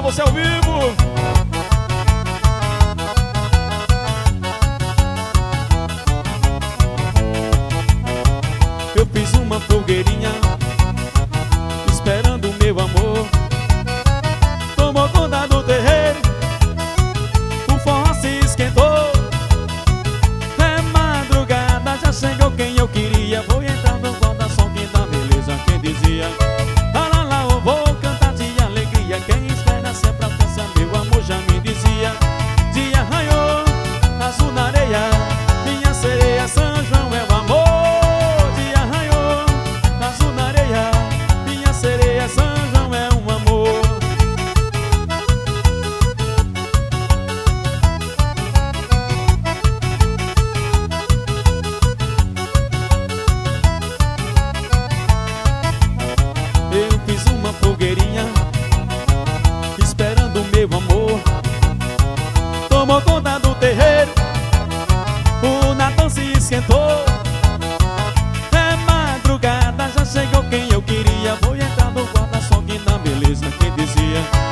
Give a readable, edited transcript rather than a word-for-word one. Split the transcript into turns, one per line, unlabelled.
você ao vivo. Eu fiz uma fogueirinha esperando o meu amor. Tomou conta do terreiro, o forró se esquentou. É madrugada, já chegou quem eu queria. Vou entrar no guarda-som que dá beleza. Quem dizia, lá lá lá, eu vou cantar de alegria. Quem espera sempre alcança, meu amor já me dizia. Dia raiou, azul na areia, minha sereia, São João é o amor. Dia raiou, azul na areia, minha sereia, São João é um amor. Eu fiz uma fogueirinha esperando o meu amor. Tomou conta do terreiro, o Natal se esquentou. É madrugada, já chegou quem eu queria. Vou entrar no guarda-som que dá beleza. Quem dizia,